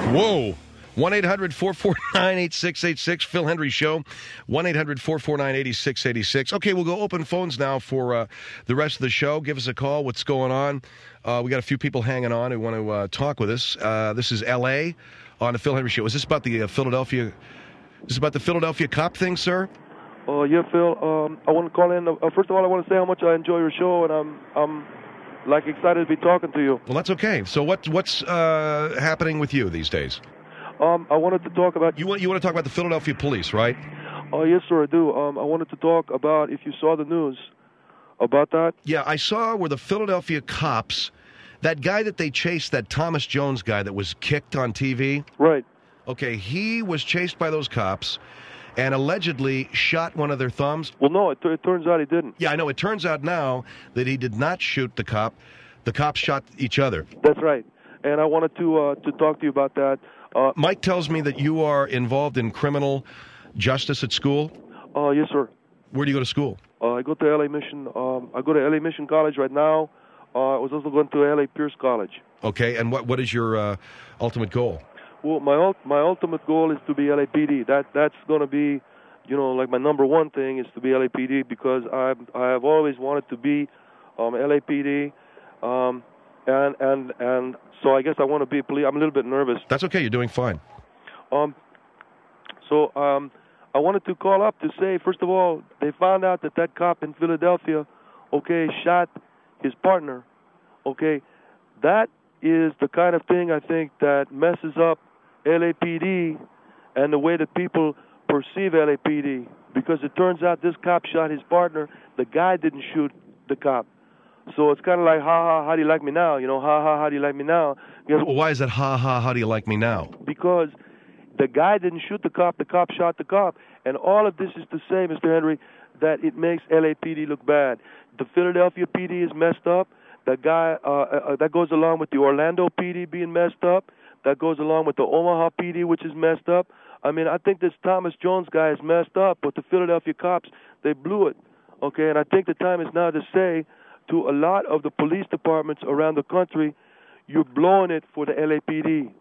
Whoa. 1-800-449-8686, Phil Hendry Show, 1-800-449-8686. Okay, we'll go open phones now for the rest of the show. Give us a call. What's going on? We got a few people hanging on who want to talk with us. This is L.A. on the Phil Hendry Show. Is this about the Philadelphia cop thing, sir? Yeah, Phil. I want to call in. First of all, I want to say how much I enjoy your show, and I'm like excited to be talking to you. Well, that's okay. So what's happening with you these days? I wanted to talk about... You want to talk about the Philadelphia police, right? Oh, yes, sir, I do. I wanted to talk about, if you saw the news about that. Yeah, I saw where the Philadelphia cops, that guy that they chased, that Thomas Jones guy that was kicked on TV. Right. Okay, he was chased by those cops and allegedly shot one of their thumbs. Well, no, it turns out he didn't. Yeah, I know. It turns out now that he did not shoot the cop. The cops shot each other. That's right. And I wanted to talk to you about that. Mike tells me that you are involved in criminal justice at school. Yes, sir. Where do you go to school? I go to LA Mission. I go to LA Mission College right now. I was also going to LA Pierce College. Okay, and what is your ultimate goal? Well, my ultimate goal is to be LAPD. That's going to be, like my number one thing is to be LAPD because I have always wanted to be LAPD. And so I guess I want to be police. I'm a little bit nervous. That's okay. You're doing fine. So I wanted to call up to say, first of all, they found out that cop in Philadelphia, shot his partner. Okay, that is the kind of thing I think that messes up LAPD and the way that people perceive LAPD because it turns out this cop shot his partner. The guy didn't shoot the cop. So it's kind of like, how do you like me now? How do you like me now? Well, why is that, how do you like me now? Because the guy didn't shoot the cop shot the cop. And all of this is to say, Mr. Henry, that it makes LAPD look bad. The Philadelphia PD is messed up. The guy, that goes along with the Orlando PD being messed up. That goes along with the Omaha PD, which is messed up. I mean, I think this Thomas Jones guy is messed up, but the Philadelphia cops, they blew it. Okay, and I think the time is now to say to a lot of the police departments around the country, you're blowing it for the LAPD.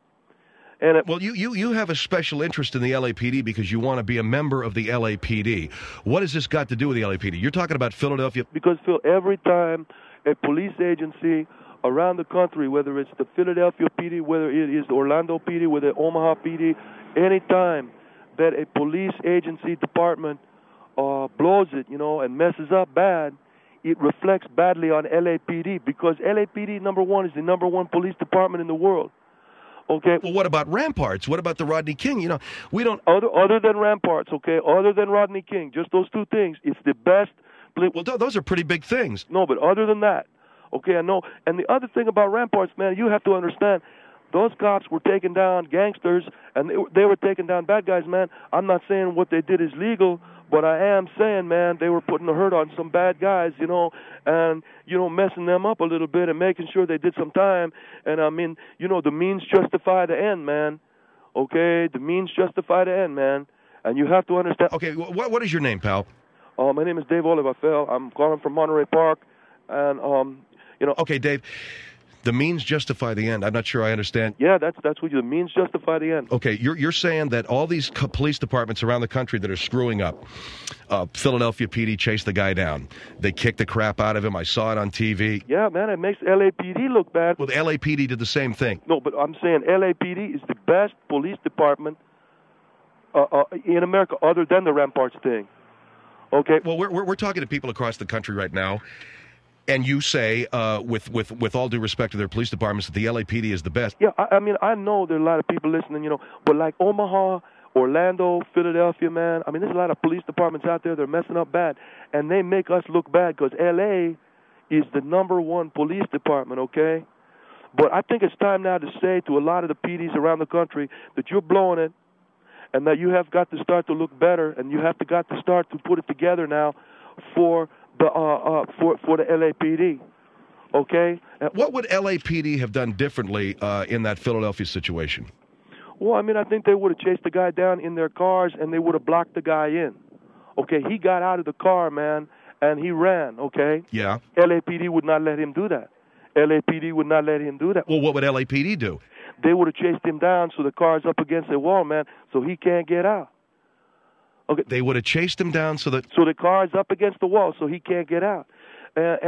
And well, you have a special interest in the LAPD because you want to be a member of the LAPD. What has this got to do with the LAPD? You're talking about Philadelphia. Because, Phil, every time a police agency around the country, whether it's the Philadelphia PD, whether it is the Orlando PD, whether Omaha PD, any time that a police agency department blows it, and messes up bad, it reflects badly on LAPD because LAPD, number one, is the number one police department in the world. Okay. Well, what about Ramparts? What about the Rodney King? We don't... Other than Ramparts, okay, other than Rodney King, just those two things, it's the best... Well, those are pretty big things. No, but other than that, okay, I know. And the other thing about Ramparts, man, you have to understand, those cops were taking down gangsters, and they were taking down bad guys, man. I'm not saying what they did is legal, but I am saying, man, they were putting a hurt on some bad guys, and, messing them up a little bit and making sure they did some time. And, I mean, the means justify the end, man. Okay? The means justify the end, man. And you have to understand. Okay, what is your name, pal? My name is Dave Oliver. I'm calling from Monterey Park, and, Okay, Dave. The means justify the end. I'm not sure I understand. Yeah, that's what the means justify the end. Okay, you're saying that all these police departments around the country that are screwing up, Philadelphia PD chased the guy down. They kicked the crap out of him. I saw it on TV. Yeah, man, it makes LAPD look bad. Well, the LAPD did the same thing. No, but I'm saying LAPD is the best police department in America other than the Ramparts thing. Okay. Well, we're talking to people across the country right now. And you say, with all due respect to their police departments, that the LAPD is the best. Yeah, I mean, I know there are a lot of people listening, but like Omaha, Orlando, Philadelphia, man, I mean, there's a lot of police departments out there that are messing up bad, and they make us look bad because L.A. is the number one police department, okay? But I think it's time now to say to a lot of the PDs around the country that you're blowing it and that you have got to start to look better and you have got to start to put it together now for the LAPD, okay? What would LAPD have done differently in that Philadelphia situation? Well, I mean, I think they would have chased the guy down in their cars and they would have blocked the guy in. Okay, he got out of the car, man, and he ran, okay? Yeah. LAPD would not let him do that. LAPD would not let him do that. Well, what would LAPD do? they would have chased him down so the car's up against the wall, man, so he can't get out. Okay. They would have chased him down so that... So the car's up against the wall so he can't get out. And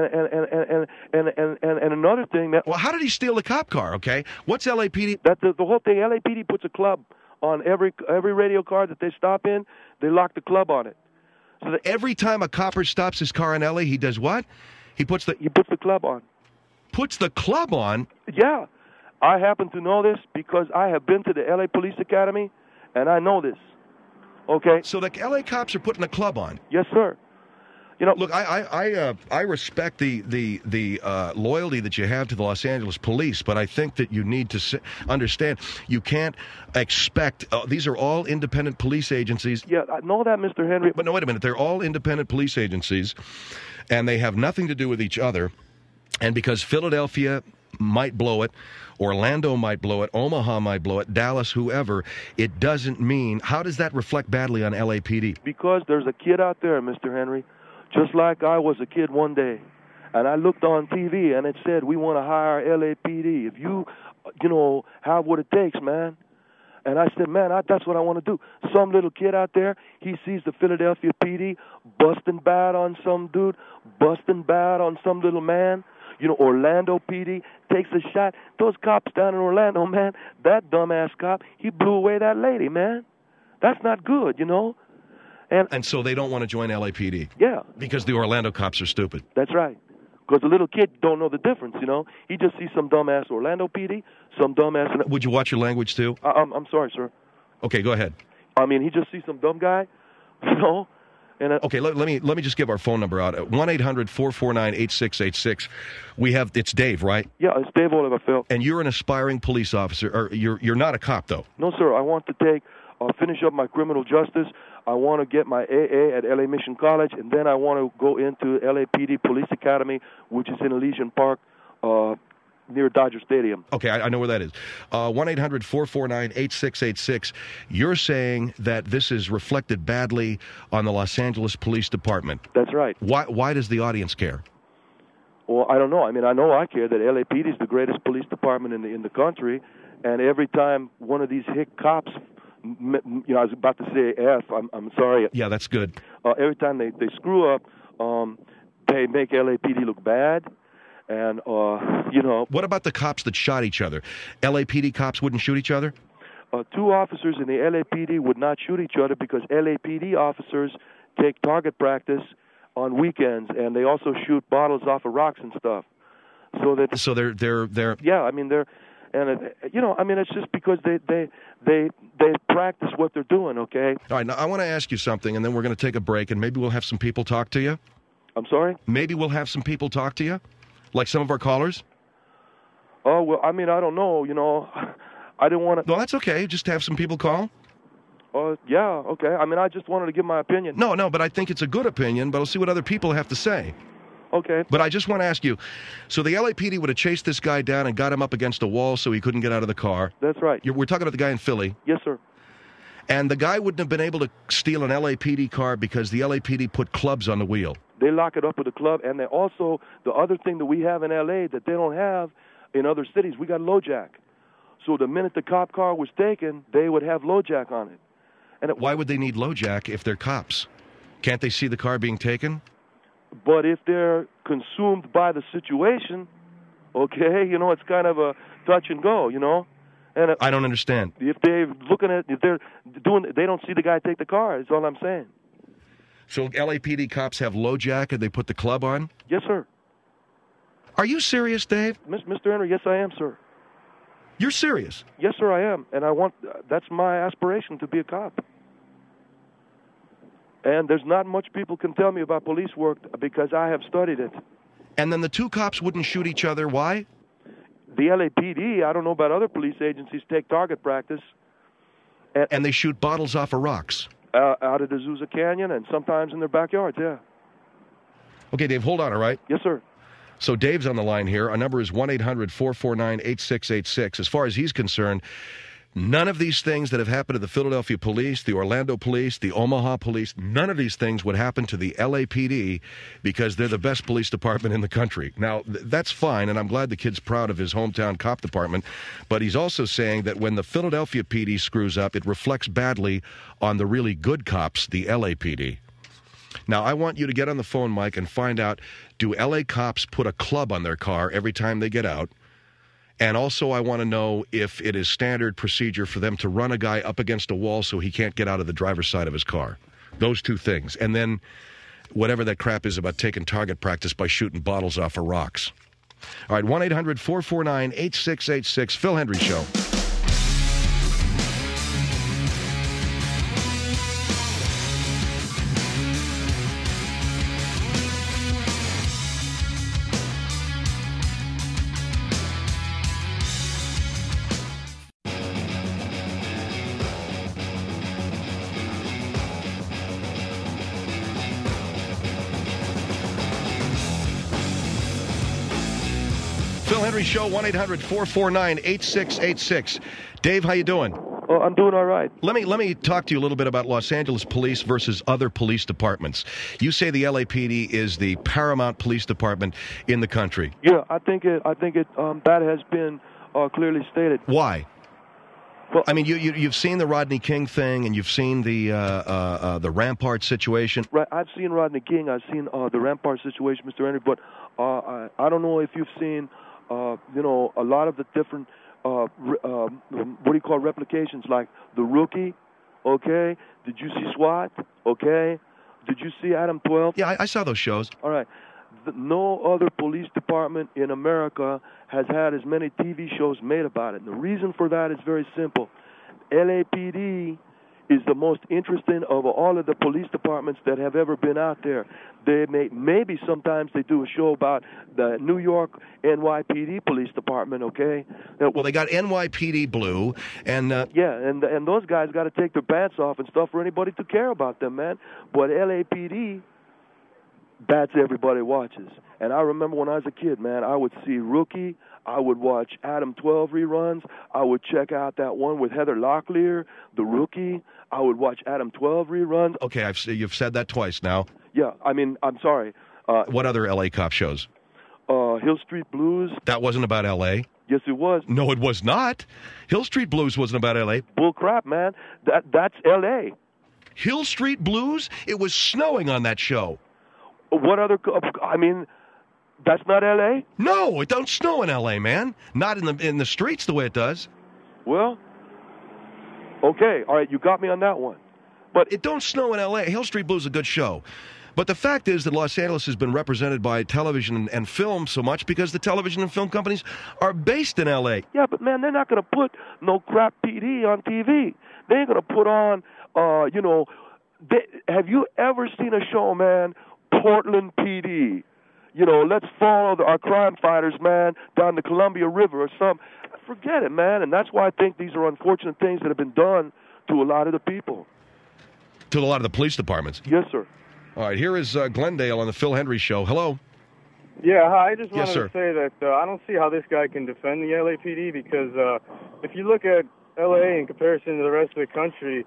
another thing that... Well, how did he steal the cop car, okay? What's LAPD... That the whole thing, LAPD puts a club on every radio car that they stop in. They lock the club on it. So that Every time a copper stops his car in LA, he does what? He puts the club on. Puts the club on? Yeah. I happen to know this because I have been to the LA Police Academy, and I know this. Okay? So the LA cops are putting a club on? Yes, sir. You know, look, I respect the loyalty that you have to the Los Angeles police, but I think that you need to understand you can't expect these are all independent police agencies. Yeah, I know that, Mr. Henry. But no, wait a minute. They're all independent police agencies, and they have nothing to do with each other. And because Philadelphia might blow it, Orlando might blow it, Omaha might blow it, Dallas, whoever, it doesn't mean. How does that reflect badly on LAPD? Because there's a kid out there, Mr. Henry, just like I was a kid one day, and I looked on TV and it said, we want to hire LAPD. If you have what it takes, man. And I said, man, that's what I want to do. Some little kid out there, he sees the Philadelphia PD busting bad on some dude, busting bad on some little man. Orlando PD takes a shot. Those cops down in Orlando, man, that dumbass cop, he blew away that lady, man. That's not good, And so they don't want to join LAPD? Yeah. Because the Orlando cops are stupid? That's right. Because the little kid don't know the difference, He just sees some dumbass Orlando PD, some dumbass... Would you watch your language, too? I'm sorry, sir. Okay, go ahead. I mean, he just sees some dumb guy, And okay, let me just give our phone number out. 1-800-449-8686. It's Dave, right? Yeah, it's Dave Oliver, Phil. And you're an aspiring police officer, or you're not a cop, though? No, sir. I want to finish up my criminal justice. I want to get my AA at LA Mission College, and then I want to go into LAPD Police Academy, which is in Elysian Park, near Dodger Stadium. Okay, I know where that is. 1-800-449-8686. You're saying that this is reflected badly on the Los Angeles Police Department. That's right. Why does the audience care? Well, I don't know. I mean, I know I care that LAPD is the greatest police department in the country, and every time one of these hick cops, I was about to say F. I'm sorry. Yeah, that's good. Every time they screw up, they make LAPD look bad. And, What about the cops that shot each other? LAPD cops wouldn't shoot each other? Two officers in the LAPD would not shoot each other because LAPD officers take target practice on weekends, and they also shoot bottles off of rocks and stuff. So they're yeah. I mean it's just because they practice what they're doing. Okay. All right. Now I want to ask you something, and then we're going to take a break, and maybe we'll have some people talk to you. I'm sorry. Maybe we'll have some people talk to you. Like some of our callers? Oh, well, I mean, I don't know, I didn't want to... No, that's okay. Just have some people call. Yeah, okay. I mean, I just wanted to give my opinion. No, but I think it's a good opinion, but I'll see what other people have to say. Okay. But I just want to ask you, so the LAPD would have chased this guy down and got him up against a wall so he couldn't get out of the car. That's right. We're talking about the guy in Philly. Yes, sir. And the guy wouldn't have been able to steal an LAPD car because the LAPD put clubs on the wheel. They lock it up with a club, and they also, the other thing that we have in L.A. that they don't have in other cities, we got LoJack. So the minute the cop car was taken, they would have LoJack on it. And why would they need LoJack if they're cops? Can't they see the car being taken? But if they're consumed by the situation, okay, it's kind of a touch and go, And I don't understand. If they're they don't see the guy take the car. Is all I'm saying. So LAPD cops have LoJack and they put the club on? Yes, sir. Are you serious, Dave? Mr. Henry, yes, I am, sir. You're serious? Yes, sir, I am. And that's my aspiration, to be a cop. And there's not much people can tell me about police work because I have studied it. And then the two cops wouldn't shoot each other. Why? The LAPD, I don't know about other police agencies, take target practice. And they shoot bottles off of rocks? Out of the Azusa Canyon and sometimes in their backyards, yeah. Okay, Dave, hold on, all right? Yes, sir. So Dave's on the line here. Our number is 1-800-449-8686. As far as he's concerned, None of these things that have happened to the Philadelphia police, the Orlando police, the Omaha police, none of these things would happen to the LAPD because they're the best police department in the country. Now, that's fine, and I'm glad the kid's proud of his hometown cop department, but he's also saying that when the Philadelphia PD screws up, it reflects badly on the really good cops, the LAPD. Now, I want you to get on the phone, Mike, and find out, do LA cops put a club on their car every time they get out? And also, I want to know if it is standard procedure for them to run a guy up against a wall so he can't get out of the driver's side of his car. Those two things. And then whatever that crap is about taking target practice by shooting bottles off of rocks. All right, 1-800-449-8686, Phil Hendrie Show. Phil Hendrie Show, 1-800-449-8686. Dave, how you doing? Oh, I'm doing all right. Let me talk to you a little bit about Los Angeles police versus other police departments. You say the LAPD is the paramount police department in the country. Yeah, I think that has been clearly stated. Why? Well, I mean, you've seen the Rodney King thing, and you've seen the Rampart situation. Right, I've seen Rodney King. I've seen the Rampart situation, Mr. Henry. But I don't know if you've seen, a lot of the different what do you call replications, like The Rookie. Okay, did you see SWAT? Okay, did you see Adam 12? Yeah, I saw those shows. All right. No other police department in America has had as many TV shows made about it. And the reason for that is very simple. LAPD is the most interesting of all of the police departments that have ever been out there. They maybe sometimes they do a show about the New York NYPD police department, okay? Well, they got NYPD Blue, and and those guys got to take their pants off and stuff for anybody to care about them, man. But LAPD, that's everybody watches. And I remember when I was a kid, man, I would see Rookie. I would watch Adam 12 reruns. I would check out that one with Heather Locklear, The Rookie. I would watch Adam 12 reruns. Okay, you've said that twice now. Yeah, I mean, I'm sorry. What other L.A. cop shows? Hill Street Blues. That wasn't about L.A.? Yes, it was. No, it was not. Hill Street Blues wasn't about L.A. Bull crap, man. That's L.A. Hill Street Blues? It was snowing on that show. What other... I mean... That's not L.A.? No, it don't snow in L.A., man. Not in the streets the way it does. Well, okay, all right, you got me on that one. But it don't snow in L.A. Hill Street Blues is a good show. But the fact is that Los Angeles has been represented by television and film so much because the television and film companies are based in L.A. Yeah, but, man, they're not going to put no crap PD on TV. They ain't going to put on, have you ever seen a show, man, Portland PD? Let's follow our crime fighters, man, down the Columbia River or something. Forget it, man. And that's why I think these are unfortunate things that have been done to a lot of the people. To a lot of the police departments? Yes, sir. All right, here is Glendale on the Phil Hendrie Show. Hello. Yeah, hi. I just wanted Yes, sir. to say that I don't see how this guy can defend the LAPD because if you look at LA in comparison to the rest of the country,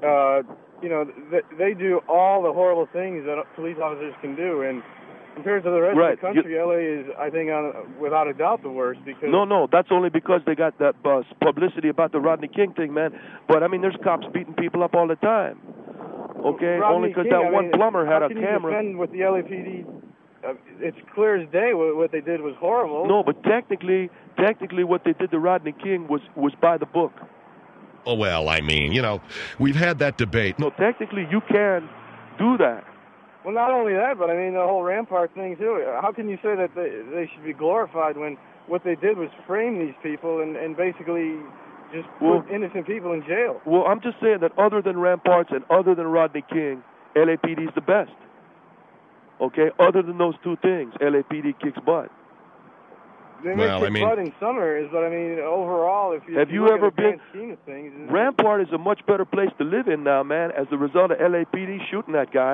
they do all the horrible things that police officers can do, and compared to the rest of the country, LA is, I think, without a doubt, the worst. Because No, that's only because they got that publicity about the Rodney King thing, man. But, I mean, there's cops beating people up all the time. Okay? Only because that one plumber had a camera. How can you defend with the LAPD? It's clear as day what they did was horrible. No, but technically what they did to Rodney King was by the book. Oh, well, I mean, we've had that debate. No, technically you can do that. Well, not only that, but I mean the whole Rampart thing too. How can you say that they should be glorified when what they did was frame these people and basically just put innocent people in jail? Well, I'm just saying that other than Ramparts and other than Rodney King, LAPD is the best. Okay? Other than those two things, LAPD kicks butt. They may kick butt in some areas, but I mean overall, if you have you ever been? Scheme of things, Rampart is a much better place to live in now, man, as a result of LAPD shooting that guy.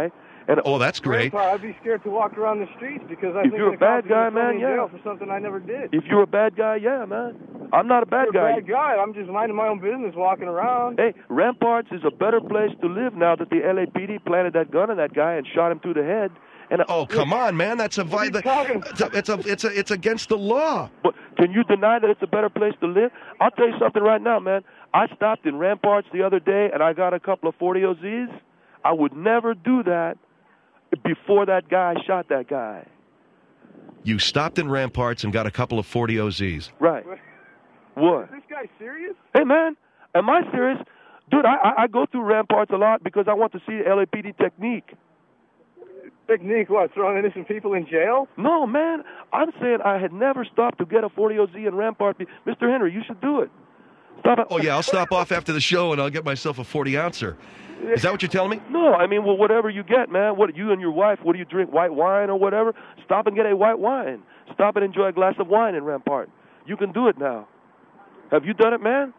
And Oh, that's great. Grandpa, I'd be scared to walk around the streets because I If think you're the a bad cops are gonna guy, throw man, me in yeah. jail for something I never did. if you're a bad guy, yeah, man. I'm not a bad You're guy. a bad guy. I'm just minding my own business, walking around. Hey, Ramparts is a better place to live now that the LAPD planted that gun on that guy and shot him through the head. And Oh, come on, man. That's a What are you talking about? it's against the law. But can you deny that it's a better place to live? I'll tell you something right now, man. I stopped in Ramparts the other day, and I got a couple of 40 OZs. I would never do that before that guy shot that guy. You stopped in Ramparts and got a couple of 40 OZs. Right. What? Is this guy serious? Hey, man, am I serious? Dude, I go through Ramparts a lot because I want to see LAPD technique. Technique, what? Throwing innocent people in jail? No, man, I'm saying I had never stopped to get a 40 OZ in Rampart. Mr. Henry, you should do it. Stop it. Oh, yeah, I'll stop off after the show and I'll get myself a 40-ouncer. Is that what you're telling me? No, I mean, well, whatever you get, man. What you and your wife, what do you drink, white wine or whatever? Stop and get a white wine. Stop and enjoy a glass of wine in Rampart. You can do it now. Have you done it, man?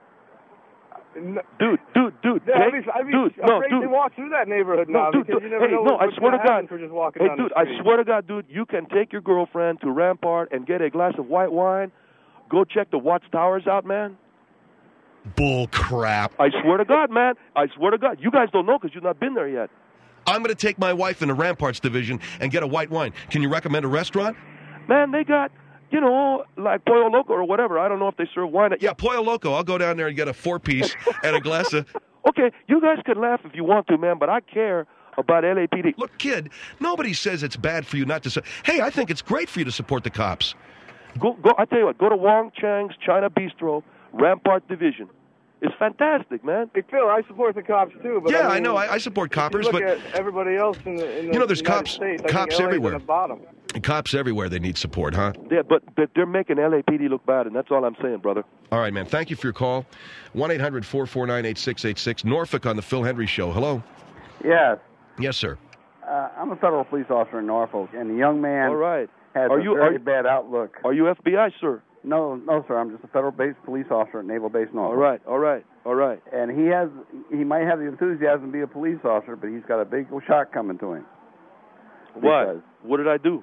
No. Dude. Yeah, I'd be dude, no, afraid dude. to walk through that neighborhood now dude, because you never hey, know no, I what's swear to gonna happen God. for just walking Hey, down dude, the street. I swear to God, dude, you can take your girlfriend to Rampart and get a glass of white wine. Go check the Watts Towers out, man. Bull crap. I swear to God, man. I swear to God. You guys don't know because you've not been there yet. I'm going to take my wife in the Ramparts division and get a white wine. Can you recommend a restaurant? Man, they got, you know, like Pollo Loco or whatever. I don't know if they serve wine. Yeah, Pollo Loco. I'll go down there and get a 4-piece and a glass of... Okay, you guys can laugh if you want to, man, but I care about LAPD. Look, kid, nobody says it's bad for you not to... Hey, I think it's great for you to support the cops. Go. I tell you what, go to Wong Chang's China Bistro, Rampart Division. It's fantastic, man. Hey, Phil, I support the cops too. But Yeah, I I know. I support coppers, if you but... look at everybody else in the You know, there's United cops- States, I cops think LA 's everywhere. on the bottom. Cops everywhere, they need support, huh? Yeah, but they're making LAPD look bad, and that's all I'm saying, brother. All right, man. Thank you for your call. 1-800-449-8686. Norfolk on the Phil Hendry Show. Hello? Yes. Yes, sir. I'm a federal police officer in Norfolk, and the young man All right. has Are a you- very are- bad outlook. Are you FBI, sir? No, sir. I'm just a federal-based police officer at Naval Base Norfolk. All right. And he might have the enthusiasm to be a police officer, but he's got a big shock coming to him. Why? Because- What did I do?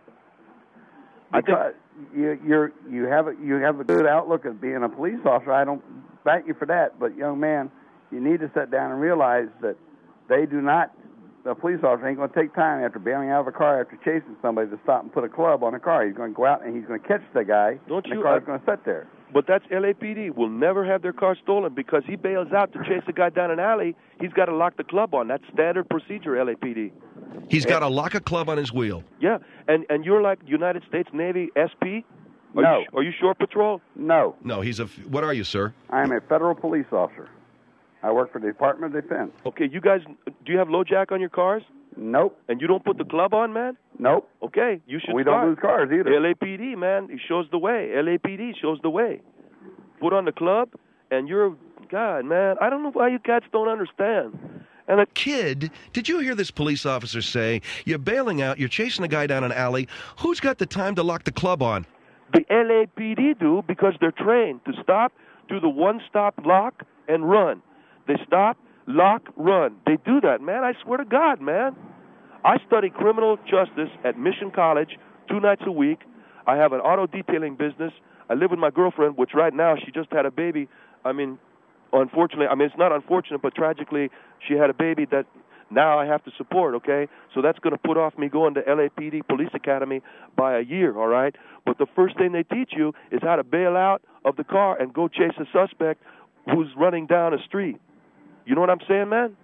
I think Because you have a good outlook of being a police officer. I don't back you for that, but young man, you need to sit down and realize that they do not. The police officer ain't going to take time after bailing out of a car after chasing somebody to stop and put a club on a car. He's going to go out and he's going to catch the guy. Don't and you- the car's going to sit there. But that's LAPD. Will never have their car stolen because he bails out to chase a guy down an alley. He's got to lock the club on. That's standard procedure, LAPD. He's got to lock a club on his wheel. Yeah, and you're like United States Navy SP? No. Are you shore patrol? No, No, what are you, sir? I am a federal police officer. I work for the Department of Defense. Okay, you guys, do you have low jack on your cars? Nope, And you don't put the club on, man? nope. Okay, you should We start. don't lose cars either. LAPD, man, it shows the way. LAPD shows the way. Put on the club, and you're, God, man, I don't know why you cats don't understand. And Kid, did you hear this police officer say, you're bailing out, you're chasing a guy down an alley. Who's got the time to lock the club on? the LAPD do because they're trained to stop, do the one-stop lock, and run. They stop, lock, run. They do that, man. I swear to God, man. I study criminal justice at Mission College 2 nights a week. I have an auto detailing business. I live with my girlfriend, which right now she just had a baby. Unfortunately, it's not unfortunate, but tragically, she had a baby that now I have to support, okay? So that's going to put off me going to LAPD Police Academy by a year, all right? But the first thing they teach you is how to bail out of the car and go chase a suspect who's running down a street. You know what I'm saying, man?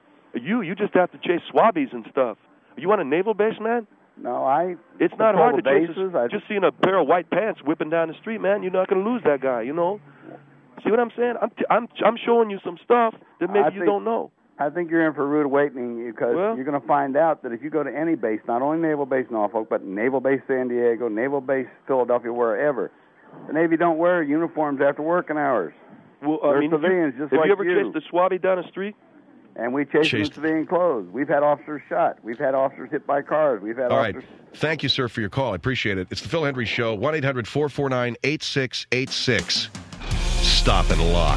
You just have to chase swabbies and stuff. You on a naval base, man? No, It's not hard to chase bases. just seeing a pair of white pants whipping down the street, man. You're not going to lose that guy, you know? See what I'm saying? I'm showing you some stuff that maybe you don't know. I think you're in for a rude awakening because you're going to find out that if you go to any base, not only Naval Base Norfolk, but Naval Base San Diego, Naval Base Philadelphia, wherever, the Navy don't wear uniforms after working hours. Well, They're civilians just have like you ever chased a swabby down the street? And we chase them in civilian clothes. We've had officers shot. We've had officers hit by cars. We've had All officers... right. Thank you, sir, for your call. I appreciate it. It's the Phil Hendry Show, 1-800-449-8686. Stop and lock.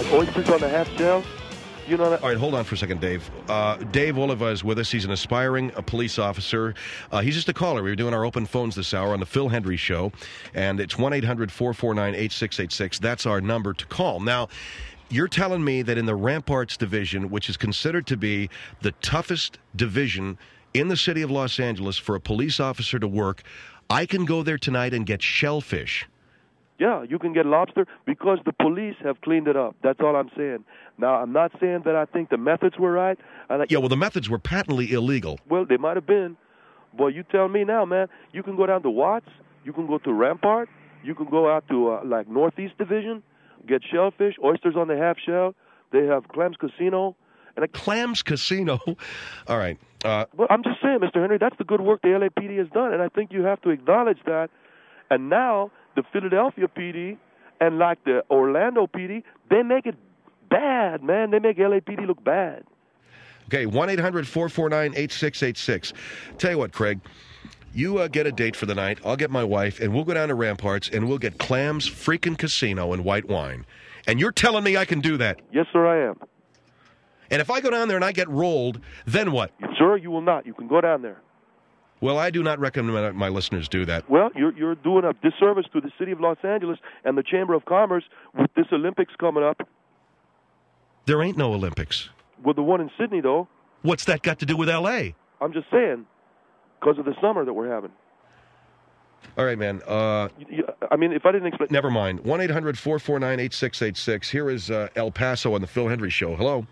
like oysters on the half shell. You know that? All right, hold on for a second, Dave. Dave Oliva is with us. He's an aspiring police officer. He's just a caller. We were doing our open phones this hour on the Phil Hendry Show, and it's 1-800-449-8686. That's our number to call. Now, you're telling me that in the Ramparts division, which is considered to be the toughest division in the city of Los Angeles for a police officer to work, I can go there tonight and get shellfish. Yeah, you can get lobster because the police have cleaned it up. That's all I'm saying. Now, I'm not saying that I think the methods were right. Yeah, well, the methods were patently illegal. Well, they might have been. Boy, you tell me now, man. You can go down to Watts. You can go to Rampart. You can go out to, like, Northeast Division, get shellfish, oysters on the half shell. They have Clams Casino. Clams Casino? All right. Well, I'm just saying, Mr. Henry, that's the good work the LAPD has done, and I think you have to acknowledge that. And now the Philadelphia PD and, like, the Orlando PD, they make it bad, man. They make LAPD look bad. Okay, 1-800-449-8686. Tell you what, Craig, you get a date for the night. I'll get my wife, and we'll go down to Ramparts, and we'll get Clams freaking Casino and white wine. And you're telling me I can do that? Yes, sir, I am. And if I go down there and I get rolled, then what? Sir, you will not. You can go down there. Well, I do not recommend my listeners do that. Well, you're doing a disservice to the city of Los Angeles and the Chamber of Commerce with this Olympics coming up. There ain't no Olympics. Well, the one in Sydney, though. What's that got to do with L.A.? I'm just saying, because of the summer that we're having. All right, man. I mean, if I didn't explain... Never mind. 1-800-449-8686. Here is El Paso on the Phil Hendry Show. Hello.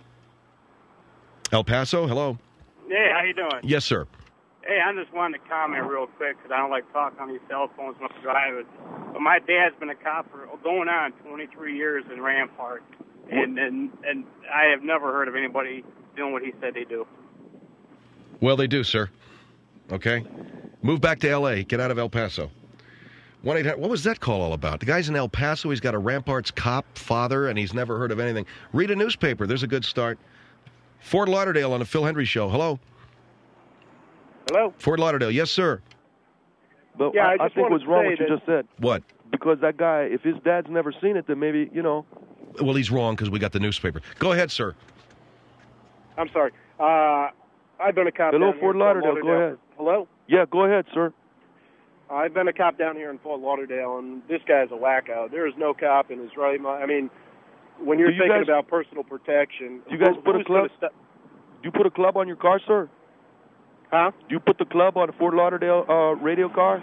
El Paso, hello. Hey, how you doing? Yes, sir. Hey, I just wanted to comment real quick because I don't like talking on these cell phones when I'm driving. But my dad's been a cop for going on 23 years in Rampart, and I have never heard of anybody doing what he said they do. Well, they do, sir. Okay? Move back to L.A. Get out of El Paso. 1-800. What was that call all about? The guy's in El Paso. He's got a Ramparts cop father, and he's never heard of anything. Read a newspaper. There's a good start. Fort Lauderdale on the Phil Hendry Show. Hello. Hello? Fort Lauderdale. Yes, sir. But yeah, I think what's wrong what you just said. What? Because that guy, if his dad's never seen it, then maybe, you know. Well, he's wrong because we got the newspaper. Go ahead, sir. I'm sorry. I've been a cop Hello, down here Fort in Lauderdale. Go ahead. Hello? Yeah, go ahead, sir. I've been a cop down here in Fort Lauderdale, and this guy's a wacko. There is no cop in his right mind. I mean, when you're thinking about personal protection... Do you guys put a club? Do you put a club on your car, sir? Huh? Do you put the club on a Fort Lauderdale radio car?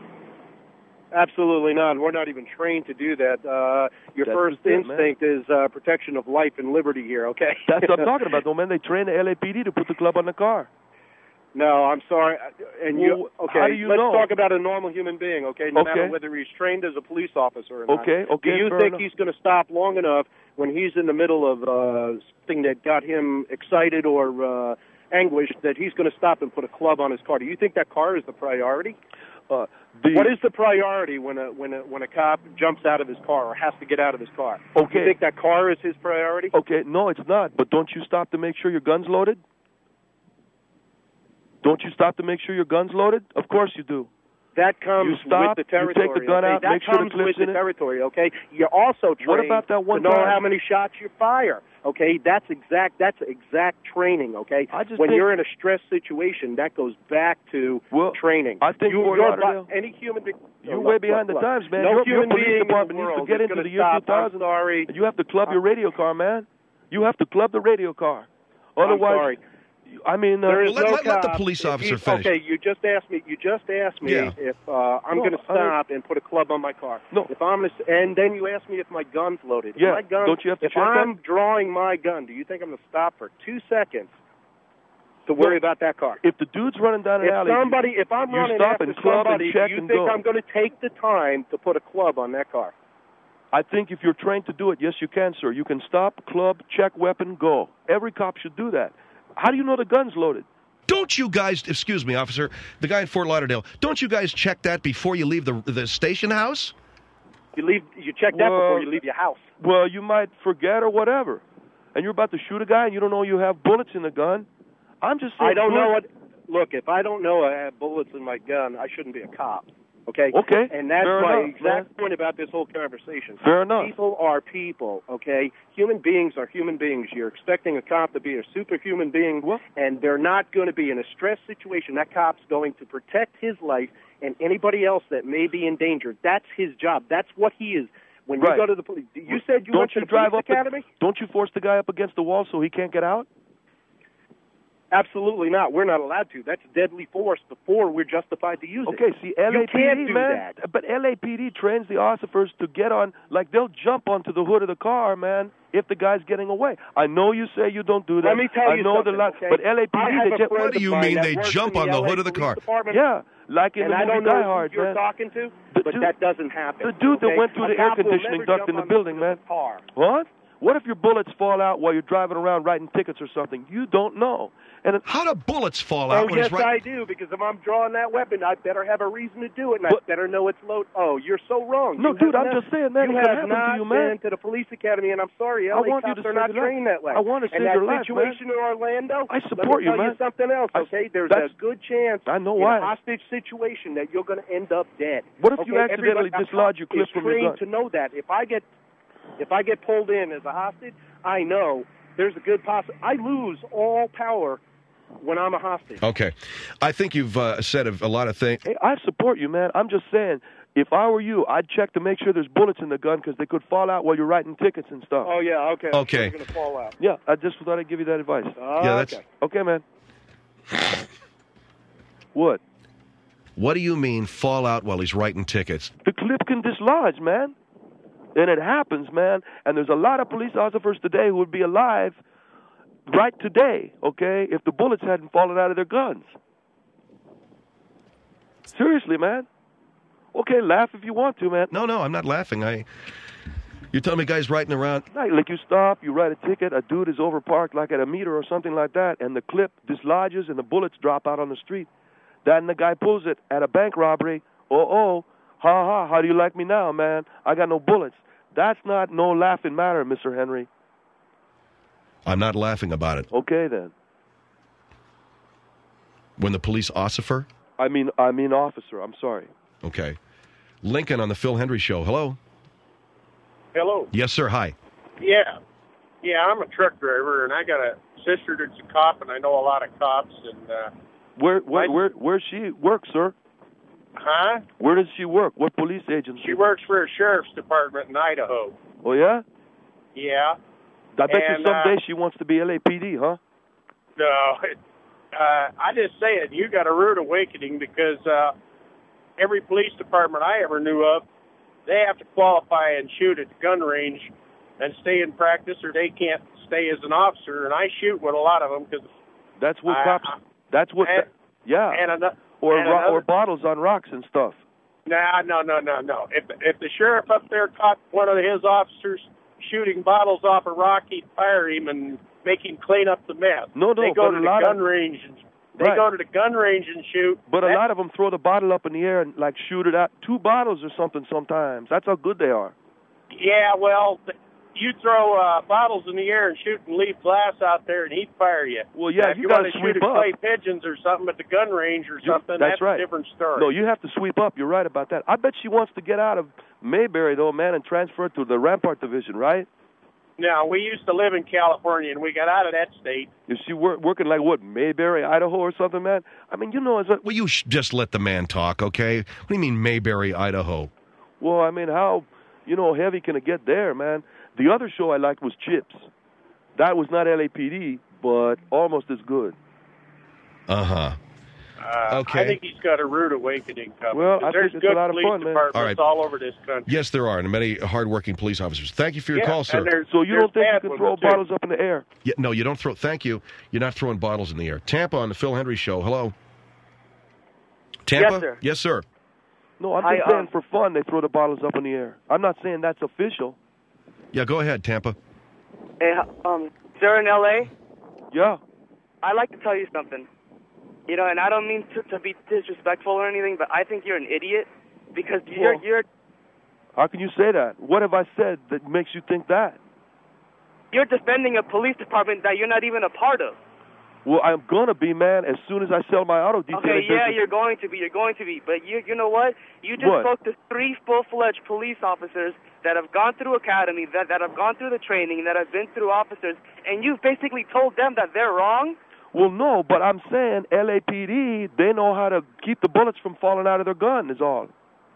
Absolutely not. We're not even trained to do that. Your first instinct is protection of life and liberty here, okay? That's what I'm talking about, though, man. They train the LAPD to put the club on the car. No, I'm sorry. And well, okay, how do you let's know? talk about a normal human being, okay? No matter whether he's trained as a police officer or not. Okay, do you think he's going to stop long enough when he's in the middle of something that got him excited or anguished that he's going to stop and put a club on his car? Do you think that car is the priority? What is the priority when a cop jumps out of his car or has to get out of his car? Okay. Do you think that car is his priority? Okay, no, it's not. But don't you stop to make sure your gun's loaded? Don't you stop to make sure your gun's loaded? Of course you do. That comes with the territory. You take the gun out, that make sure comes the clip's with the in it. territory, okay? You're also trained what about that one to know time? how many shots you fire, okay? That's exact training, okay? When you're in a stress situation, that goes back to training. I think any human being... You're way behind the times, man. No your human police being department in the needs to world get is into the gonna year stop. 2000. I'm sorry. You have to club your radio car, man. You have to club the radio car. Otherwise, I'm sorry. I mean, let the police officer finish. Okay, you just asked me if I'm going to stop and put a club on my car. No. And then you asked me if my gun's loaded. Yeah. My gun, don't you have to if check I'm that? drawing my gun, do you think I'm going to stop for 2 seconds to worry about that car? If the dude's running down an alley, if I'm running stop after and club somebody, and check do you and think go. I'm going to take the time to put a club on that car? I think if you're trained to do it, yes, you can, sir. You can stop, club, check weapon, go. Every cop should do that. How do you know the gun's loaded? Don't you guys, excuse me, officer, the guy in Fort Lauderdale, don't you guys check that before you leave the station house? You check that before you leave your house. Well, you might forget or whatever. And you're about to shoot a guy and you don't know you have bullets in the gun. I'm just saying. I don't know what... Look, if I don't know I have bullets in my gun, I shouldn't be a cop. Okay? Okay, And that's fair my enough, exact man. point about this whole conversation. Fair enough. People are people, okay? Human beings are human beings. You're expecting a cop to be a superhuman being, and they're not going to be in a stress situation. That cop's going to protect his life and anybody else that may be in danger. That's his job. That's what he is. When you go to the police, you said you went to the police academy? Don't you force the guy up against the wall so he can't get out? Absolutely not. We're not allowed to. That's deadly force before we're justified to use it. Okay, see, you can't LAPD, do man, that. but LAPD trains the officers to get on, like they'll jump onto the hood of the car, man, if the guy's getting away. I know you say you don't do that. Let me tell you something, okay? But LAPD, what do you mean they jump on the hood of the car? Yeah, like in and the I movie don't Die know Hard, who you're man. talking to, but that doesn't happen. The dude that okay? went through the air conditioning duct in the building, man. What? What if your bullets fall out while you're driving around writing tickets or something? You don't know. And how do bullets fall out? Oh, yes, I do, because if I'm drawing that weapon, I better have a reason to do it, and I better know it's loaded. Oh, you're so wrong. No, dude, I'm just saying, man, you it could have happen not to you, man. been to the police academy, and I'm sorry, I LA want you cops to are save not your trained life. that way. I want to save and your that life, situation in Orlando, I support you, let me tell man. you something else, okay? There's a good chance I know in why. a hostage situation that you're going to end up dead. What if you Okay? accidentally Everybody dislodge your clip is from your trained gun? to know that. If I get pulled in as a hostage, I know there's a good I lose all power when I'm a hostage. Okay. I think you've said a lot of things. Hey, I support you, man. I'm just saying, if I were you, I'd check to make sure there's bullets in the gun because they could fall out while you're writing tickets and stuff. Oh, yeah, okay. Okay. They're going to fall out. Yeah, I just thought I'd give you that advice. Yeah, that's okay, man. What? What do you mean fall out while he's writing tickets? The clip can dislodge, man. And it happens, man. And there's a lot of police officers today who would be alive right today, okay, if the bullets hadn't fallen out of their guns. Seriously, man. Okay, laugh if you want to, man. No, I'm not laughing. You're telling me guys riding around? Like you stop, you write a ticket, a dude is overparked like at a meter or something like that, and the clip dislodges and the bullets drop out on the street. Then the guy pulls it at a bank robbery. How do you like me now, man? I got no bullets. That's not no laughing matter, Mr. Henry. I'm not laughing about it. Okay, then. When the police officer? I mean officer. I'm sorry. Okay. Lincoln on the Phil Hendry Show. Hello. Hello. Yes, sir. Hi. Yeah, I'm a truck driver, and I got a sister that's a cop, and I know a lot of cops. And where she work, sir? Huh? Where does she work? What police agency? She works for a sheriff's department in Idaho. Oh yeah? Yeah. I bet you someday she wants to be LAPD, huh? No, I just say it. You got a rude awakening because every police department I ever knew of, they have to qualify and shoot at the gun range and stay in practice, or they can't stay as an officer. And I shoot with a lot of them because that's what cops. That's what. Yeah. Or bottles on rocks and stuff. No. If the sheriff up there caught one of his officers shooting bottles off a rock, he'd fire him and make him clean up the mess. No, they go to the gun range and go to the gun range and shoot. But a lot of them throw the bottle up in the air and like shoot it out. 2 bottles or something sometimes. That's how good they are. Yeah, well, you throw bottles in the air and shoot and leave glass out there, and he'd fire you. Well, yeah, if you got want to to sweep shoot at up. clay pigeons or something at the gun range or something, that's right. a different story. No, you have to sweep up. You're right about that. I bet she wants to get out of Mayberry, though, man, and transfer to the Rampart Division, right? No, we used to live in California, and we got out of that state. Is she working like, what, Mayberry, Idaho or something, man? I mean, you know... Well, you just let the man talk, okay? What do you mean Mayberry, Idaho? Well, I mean, how, heavy can it get there, man? The other show I liked was Chips. That was not LAPD, but almost as good. Uh-huh. Okay. I think he's got a rude awakening coming. Well, I there's think it's good a lot of police fun, man. departments all over this country. Yes, there are, and many hardworking police officers. Thank you for your call, sir. So you don't think you can throw bottles up in the air? Yeah, no, you don't throw. Thank you. You're not throwing bottles in the air. Tampa on the Phil Hendry Show. Hello. Tampa? Yes, sir. Yes, sir. No, I'm just saying for fun they throw the bottles up in the air. I'm not saying that's official. Yeah, go ahead, Tampa. Hey, sir, in L.A.? Yeah. I'd like to tell you something. And I don't mean to be disrespectful or anything, but I think you're an idiot because you're... How can you say that? What have I said that makes you think that? You're defending a police department that you're not even a part of. Well, I'm gonna be, man. As soon as I sell my auto detailing Okay, yeah, business. you're going to be. You're going to be. But you know what? You just What? spoke to 3 full-fledged police officers that have gone through academy, that have gone through the training, that have been through officers, and you've basically told them that they're wrong? Well, no, but I'm saying LAPD, they know how to keep the bullets from falling out of their gun, is all.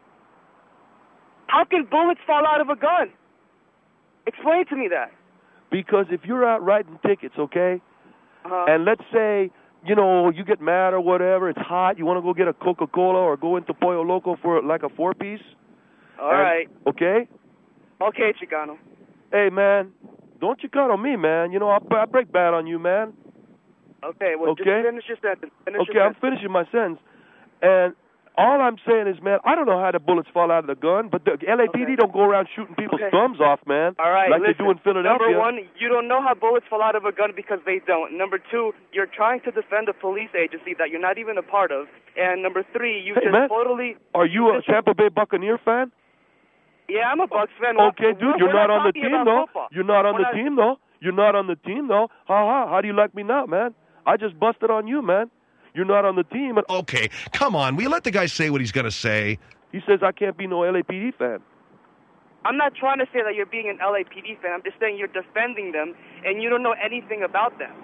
How can bullets fall out of a gun? Explain to me that. Because if you're out writing tickets, okay, and let's say, you know, you get mad or whatever, it's hot, you want to go get a Coca-Cola or go into Pollo Loco for like a 4-piece. All right. Okay? Okay, Chicano. Hey, man, don't you cut on me, man. You know, I break bad on you, man. Okay, well, just Okay? finish your sentence. Okay, I'm finishing my sentence. And all I'm saying is, man, I don't know how the bullets fall out of the gun, but the LAPD don't go around shooting people's thumbs off, man. All right, like listen, they do in Philadelphia. Number 1, you don't know how bullets fall out of a gun because they don't. Number 2, you're trying to defend a police agency that you're not even a part of. And number 3, you Hey, just man, totally... Are you a Tampa Bay Buccaneer fan? Yeah, I'm a Bucs fan. Okay, dude, you're We're not on the talking team, about though. football. You're not on We're the team, though. You're not on the team, though. Ha-ha, how do you like me now, man? I just busted on you, man. You're not on the team. And Okay, come on. Will you let the guy say what he's going to say? he says I can't be no LAPD fan. I'm not trying to say that you're being an LAPD fan. I'm just saying you're defending them, and you don't know anything about them.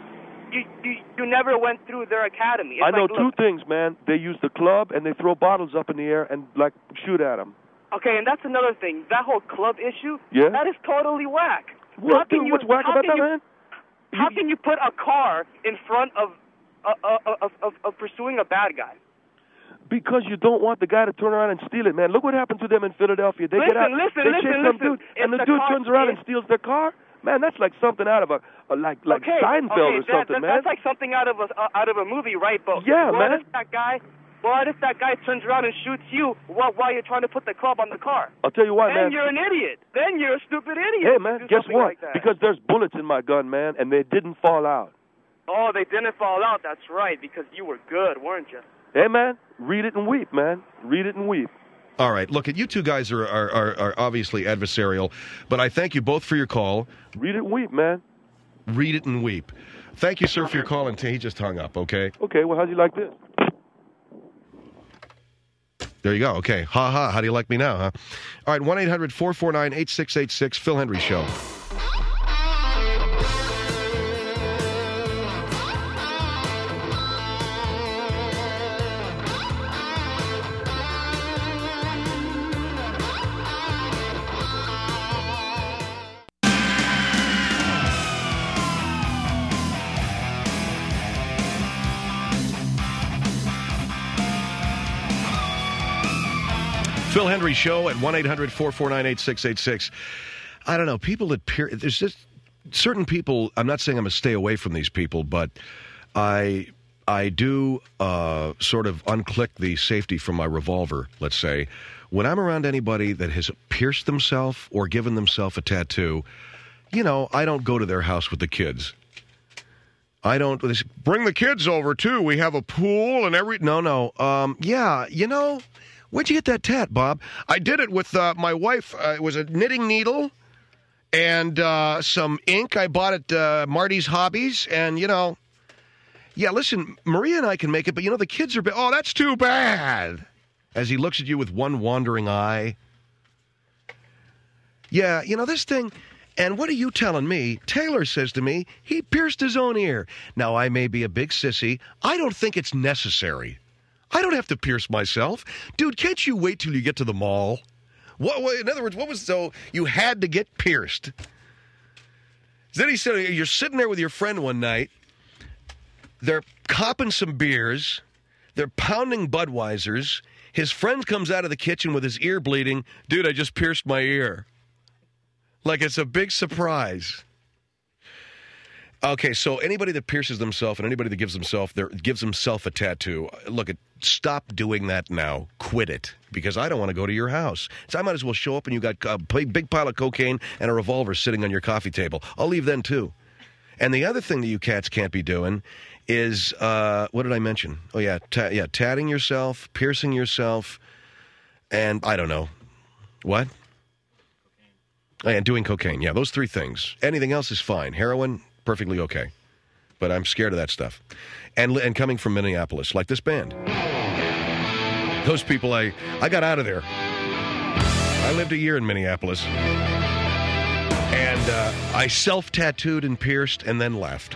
You never went through their academy. It's I know like, two look, things, man. They use the club, and they throw bottles up in the air and, like, shoot at them. Okay, and that's another thing. That whole club issue, Yeah? that is totally whack. What, dude, what's whack about that, man? How can you put a car in front of pursuing a bad guy? Because you don't want the guy to turn around and steal it, man. Look what happened to them in Philadelphia. They get out, they chase some dude, and the dude turns around and steals their car. Man, that's like something out of a like Seinfeld or something, man. That's like something out of a movie, right? But yeah, what man. If that guy turns around and shoots you while you're trying to put the club on the car? I'll tell you what, man. Then you're an idiot. Then you're a stupid idiot. Hey, man, guess what? Like that. Because there's bullets in my gun, man, and they didn't fall out. Oh, they didn't fall out. That's right, because you were good, weren't you? Hey, man, read it and weep, man. Read it and weep. All right, look, you two guys are obviously adversarial, but I thank you both for your call. Read it and weep, man. Read it and weep. Thank you, sir, for your call, and he just hung up, okay? Okay, well, how's he like this? There you go. Okay. Ha ha. How do you like me now, huh? All right. 1-800-449-8686. Phil Hendry Show. Phil Hendry Show at 1-800-449-8686. I don't know. People that there's just certain people. I'm not saying I'm going to stay away from these people, but I do sort of unclick the safety from my revolver, let's say. When I'm around anybody that has pierced themselves or given themselves a tattoo, you know, I don't go to their house with the kids. I don't. They say, bring the kids over, too. We have a pool and every... No. Yeah, you know... Where'd you get that tat, Bob? I did it with my wife. It was a knitting needle and some ink. I bought at Marty's Hobbies. And, you know, yeah, listen, Maria and I can make it, but, you know, the kids are... Oh, that's too bad. As he looks at you with one wandering eye. Yeah, you know, this thing... And what are you telling me? Taylor says to me, he pierced his own ear. Now, I may be a big sissy. I don't think it's necessary. I don't have to pierce myself. Dude, can't you wait till you get to the mall? What in other words, what was so you had to get pierced? Then he said, you're sitting there with your friend one night. They're copping some beers. They're pounding Budweisers. His friend comes out of the kitchen with his ear bleeding. Dude, I just pierced my ear. Like it's a big surprise. Okay, so anybody that pierces themselves and anybody that gives himself a tattoo, look, stop doing that now. Quit it, because I don't want to go to your house. So I might as well show up and you got a big pile of cocaine and a revolver sitting on your coffee table. I'll leave then, too. And the other thing that you cats can't be doing is, what did I mention? Oh, yeah, tatting yourself, piercing yourself, and I don't know. What? Oh, and doing cocaine. Yeah, those three things. Anything else is fine. Heroin, perfectly okay. but I'm scared of that stuff. And coming from Minneapolis, like this band. Those people, I got out of there. I lived a year in Minneapolis. And I self-tattooed and pierced and then left.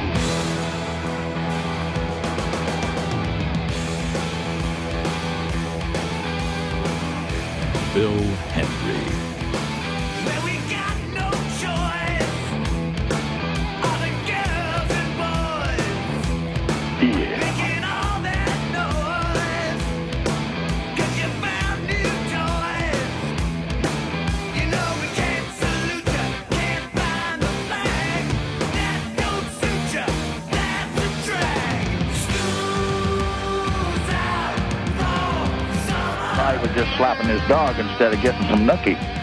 Bill Henry. Was just slapping his dog instead of getting some nookie.